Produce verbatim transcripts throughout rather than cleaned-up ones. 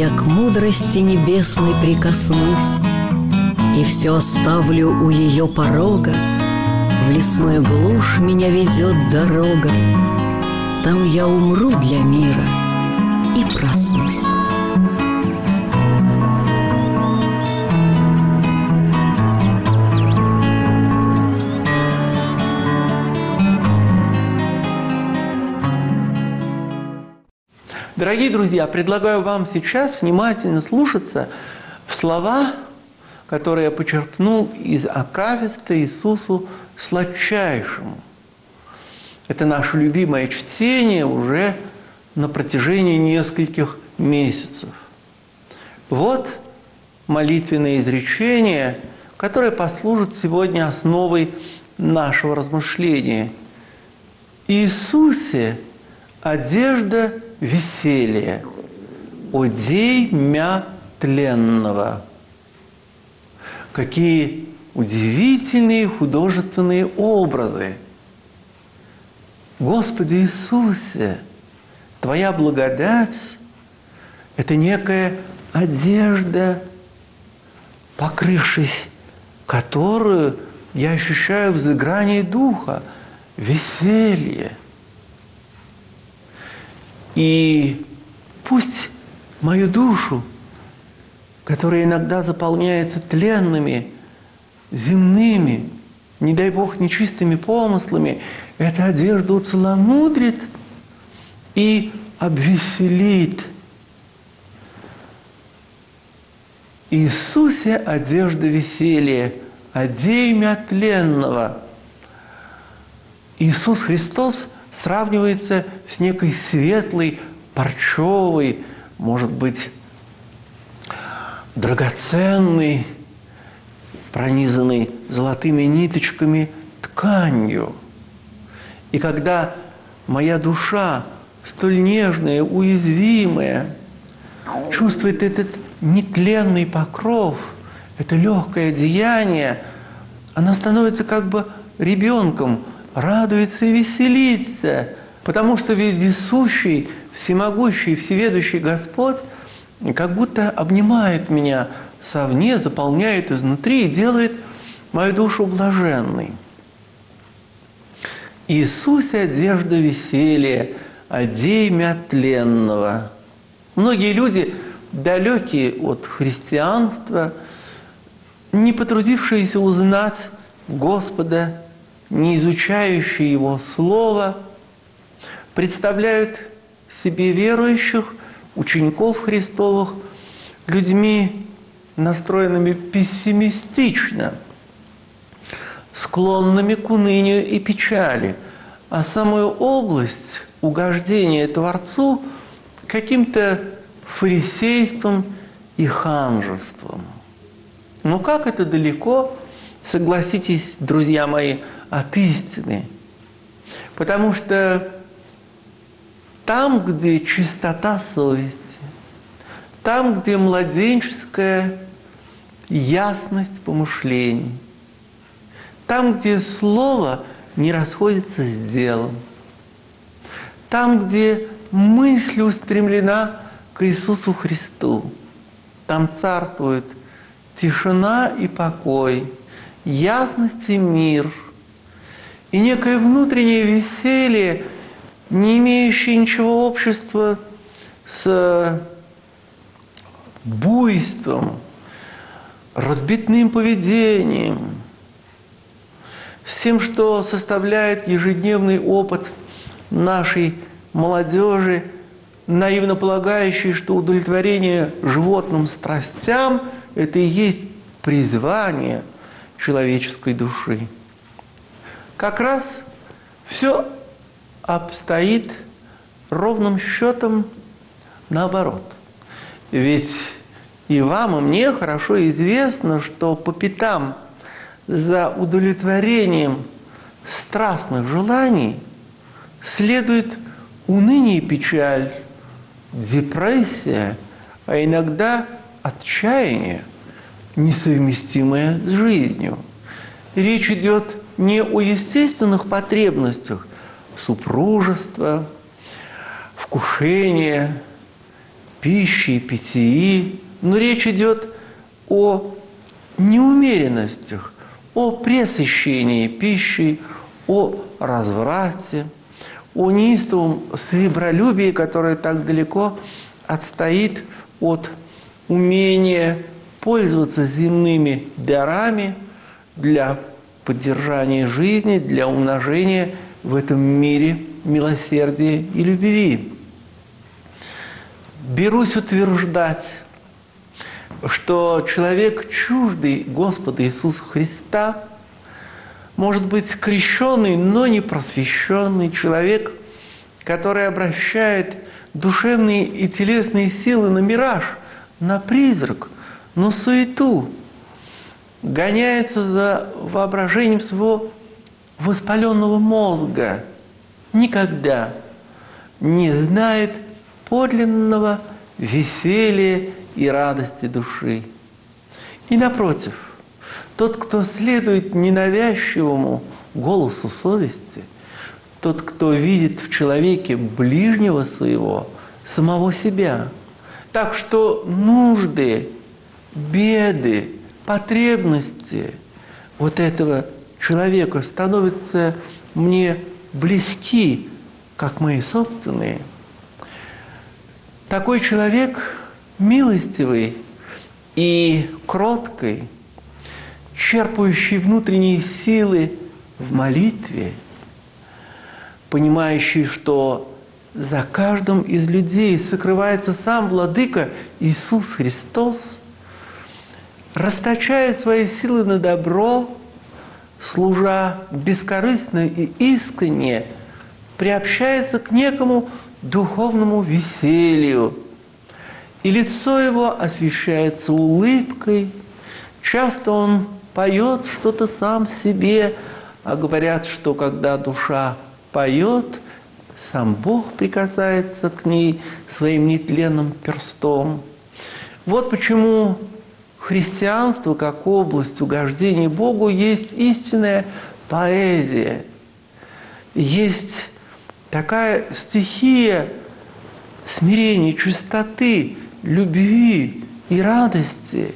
я к мудрости небесной прикоснусь и все оставлю у ее порога. В лесную глушь меня ведет дорога, там я умру для мира и проснусь. Дорогие друзья, предлагаю вам сейчас внимательно слушаться в слова, которые я почерпнул из акафиста Иисусу сладчайшему. Это наше любимое чтение уже на протяжении нескольких месяцев. Вот молитвенное изречение, которое послужит сегодня основой нашего размышления. Иисусе одежда веселья, одей мя тленного. Какие удивительные художественные образы! Господи Иисусе, Твоя благодать – это некая одежда, покрывшись которую я ощущаю взыграние духа, веселье. И пусть мою душу, которая иногда заполняется тленными, земными, не дай Бог, нечистыми помыслами, эта одежда уцеломудрит и обвеселит. Иисусе одежда веселья, одей мя тленного. Иисус Христос сравнивается с некой светлой, парчевой, может быть, драгоценной, пронизанной золотыми ниточками тканью. И когда моя душа, столь нежная, уязвимая, чувствует этот нетленный покров, это легкое одеяние, она становится как бы ребенком, радуется и веселится, потому что вездесущий, всемогущий, всеведущий Господь как будто обнимает меня совне, заполняет изнутри и делает мою душу блаженной. Иисусе одежда веселья, одей мя тленного. Многие люди, далекие от христианства, не потрудившиеся узнать Господа, не изучающие Его Слово, представляют себе верующих, учеников Христовых, людьми, настроенными пессимистично, склонными к унынию и печали, а самую область угождения Творцу каким-то фарисейством и ханжеством. Но как это далеко, согласитесь, друзья мои, от истины. Потому что там, где чистота совести, там, где младенческая ясность помышлений, там, где слово не расходится с делом, там, где мысль устремлена к Иисусу Христу, там царствует тишина и покой, ясность и мир, и некое внутреннее веселье, не имеющее ничего общества с буйством, разбитным поведением, с тем, что составляет ежедневный опыт нашей молодежи, наивно полагающей, что удовлетворение животным страстям – это и есть призвание человеческой души. Как раз все обстоит ровным счетом наоборот. Ведь и вам, и мне хорошо известно, что по пятам за удовлетворением страстных желаний следует уныние и печаль, депрессия, а иногда отчаяние, несовместимое с жизнью. Речь идет не о естественных потребностях супружества, вкушения пище и питьи, но речь идет о неумеренностях, о пресыщении пищей, о разврате, о неистовом сребролюбии, которое так далеко отстоит от умения пользоваться земными дарами для поддержания жизни, для умножения в этом мире милосердия и любви. Берусь утверждать, что человек, чуждый Господа Иисуса Христа, может быть крещенный, но не просвещенный человек, который обращает душевные и телесные силы на мираж, на призрак, на суету, гоняется за воображением своего воспаленного мозга, никогда не знает подлинного веселья и радости души. И напротив, тот, кто следует ненавязчивому голосу совести, тот, кто видит в человеке ближнего своего, самого себя, так что нужды, беды, потребности вот этого человека становятся мне близки, как мои собственные. Такой человек милостивый и кроткий, черпающий внутренние силы в молитве, понимающий, что за каждым из людей сокрывается сам Владыка Иисус Христос, расточая свои силы на добро, служа бескорыстно и искренне, приобщается к некому духовному веселью, и лицо его освещается улыбкой. Часто он поет что-то сам себе, а говорят, что когда душа поет, сам Бог прикасается к ней своим нетленным перстом. Вот почему христианство, как область угождения Богу, есть истинная поэзия, есть такая стихия смирения, чистоты, любви и радости,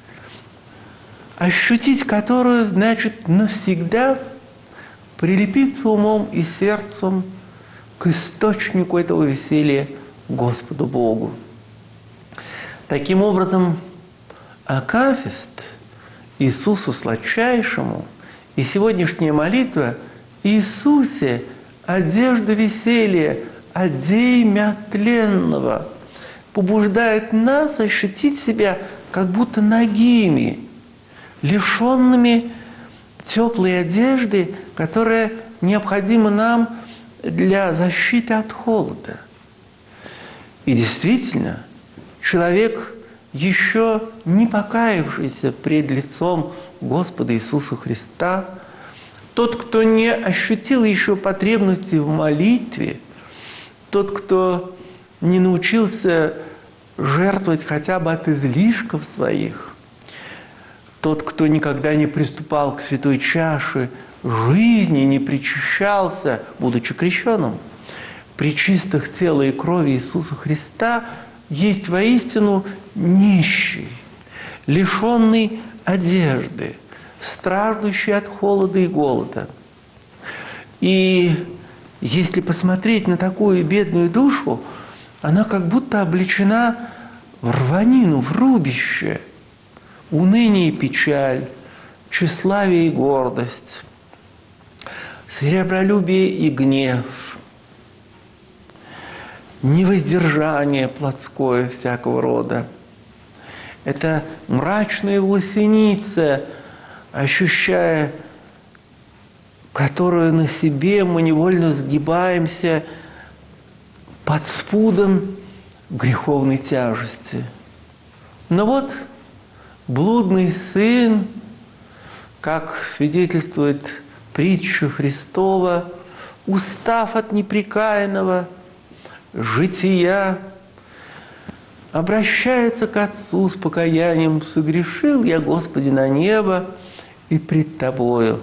ощутить которую значит навсегда прилепиться умом и сердцем к источнику этого веселья, Господу Богу. Таким образом, акафист Иисусу Сладчайшему и сегодняшняя молитва Иисусе, одежда веселья, одей мя тленного, побуждает нас ощутить себя как будто нагими, лишенными теплой одежды, которая необходима нам для защиты от холода. И действительно, человек, еще не покаявшийся пред лицом Господа Иисуса Христа, тот, кто не ощутил еще потребности в молитве, тот, кто не научился жертвовать хотя бы от излишков своих, тот, кто никогда не приступал к святой чаше жизни, не причащался, будучи крещенным, при чистых тела и крови Иисуса Христа, есть воистину нищий, лишенный одежды, страждущий от холода и голода. И если посмотреть на такую бедную душу, она как будто облечена в рванину, в рубище, уныние и печаль, тщеславие и гордость, сребролюбие и гнев, невоздержание плотское всякого рода. Это мрачная власеница, ощущая которую на себе мы невольно сгибаемся под спудом греховной тяжести. Но вот блудный сын, как свидетельствует притча Христова, устав от непрекаянного жития, обращается к Отцу с покаянием: «Согрешил я, Господи, на небо и пред Тобою,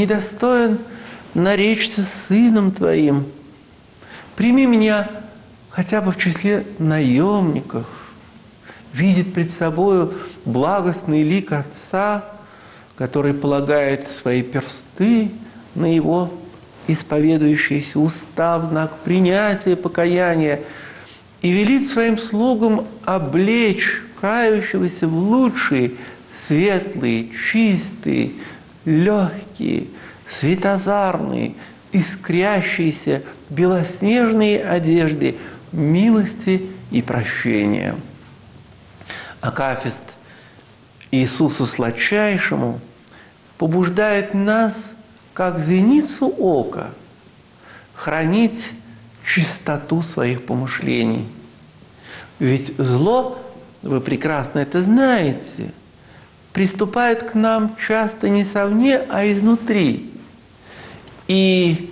недостоин наречься Сыном Твоим. Прими меня хотя бы в числе наемников, видит пред собою благостный лик Отца, который полагает свои персты на его исповедующийся устав, знак принятия покаяния, и велит своим слугам облечь кающегося в лучшие, светлые, чистые, легкие, светозарные, искрящиеся белоснежные одежды милости и прощения. Акафист Иисусу Сладчайшему побуждает нас, как зеницу ока, хранить чистоту своих помышлений. Ведь зло, вы прекрасно это знаете, приступает к нам часто не совне, а изнутри. И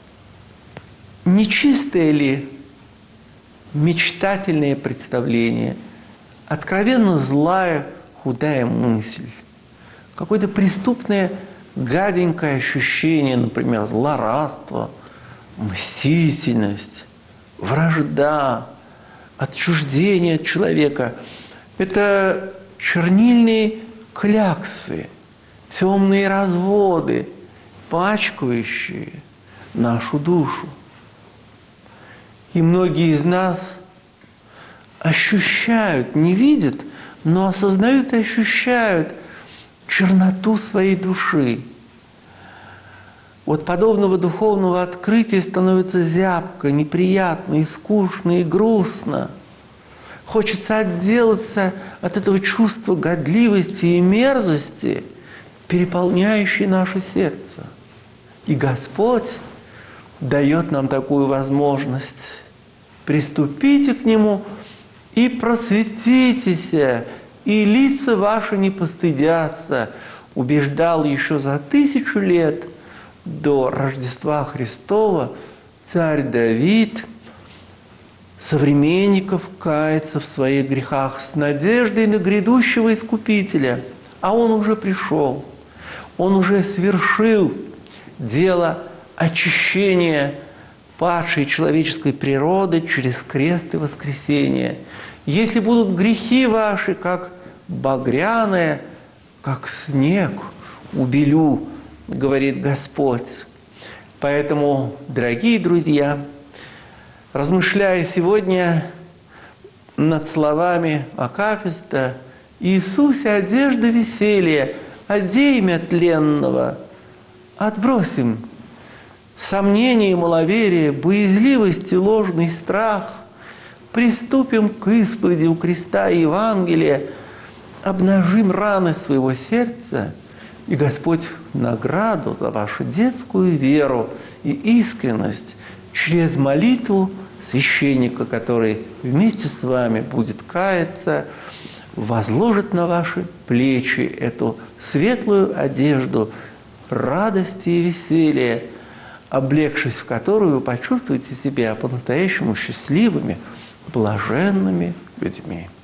нечистое ли мечтательное представление, откровенно злая, худая мысль, какое-то преступное, гаденькое ощущение, например, злорадство, мстительность, вражда, отчуждение от человека – это чернильные кляксы, темные разводы, пачкающие нашу душу. И многие из нас ощущают, не видят, но осознают и ощущают черноту своей души. Вот подобного духовного открытия становится зябко, неприятно, и скучно, и грустно. Хочется отделаться от этого чувства годливости и мерзости, переполняющей наше сердце. И Господь дает нам такую возможность. Приступите к Нему и просветитесь, и лица ваши не постыдятся, убеждал еще за тысячу лет до Рождества Христова царь Давид современников каяться в своих грехах с надеждой на грядущего Искупителя. А Он уже пришел, Он уже совершил дело очищения падшей человеческой природы через крест и воскресение. Если будут грехи ваши, как багряные, как снег, убелю, говорит Господь. Поэтому, дорогие друзья, размышляя сегодня над словами Акафиста: «Иисусе, одежда веселья, одей мя тленного», отбросим сомнения и маловерие, боязливость и ложный страх, приступим к исповеди у креста и Евангелия, обнажим раны своего сердца, и Господь в награду за вашу детскую веру и искренность через молитву священника, который вместе с вами будет каяться, возложит на ваши плечи эту светлую одежду радости и веселья, облегшись в которую вы почувствуете себя по-настоящему счастливыми, блаженными людьми.